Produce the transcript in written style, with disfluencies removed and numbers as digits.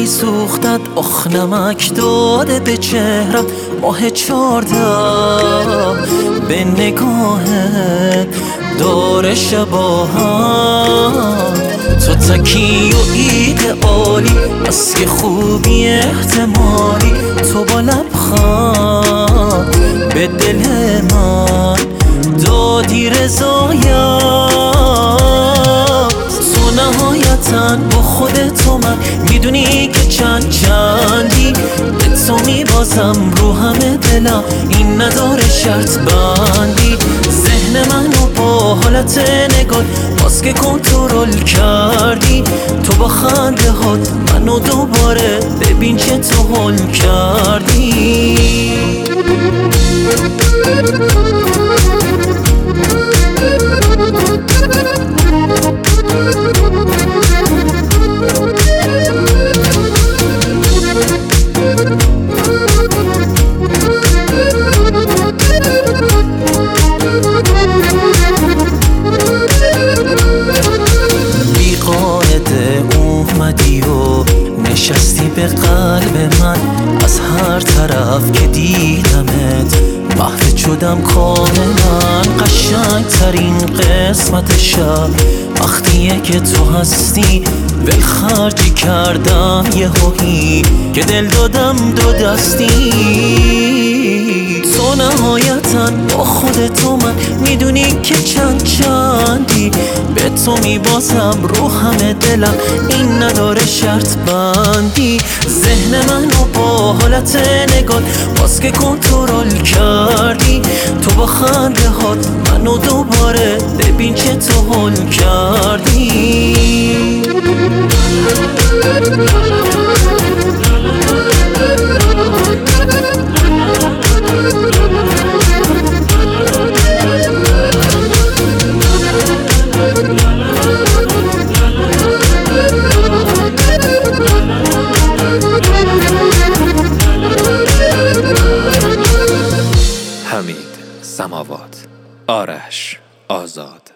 سوختت آخ نمک داده به چهرم ماه 14 به نگاهت داره شباهت تو تکی و ایدئالی بس که خوبی احتمالی تو با لبخند به دل من دادی رضایت تو نهایتاً با خودتو من میدونی که چندی به تو میبازم رو همه دلم این نداره شرط بندی ذهن منو با حالت نگاه باز که کنترل کردی تو با خنده هات منو دوباره ببین چه تو حل کردی اومدی و نشستی به قلب من از هر طرف که دیدمت محو شدم کاملا قشنگ ترین قسمت شب وقتیه که تو هستی ولخرجی کردم یه هایی که دل دادم دو دستی تو نهایتاً با خودتو من میدونی که چندی به تو میبازم رو همه دلم این نداره شرط بندی ذهن منو با حالت نگاه باز که کنترل کردی تو با خنده هات منو دوباره ببین چه تو حل کردی حمید سماوات، آرش آزاد.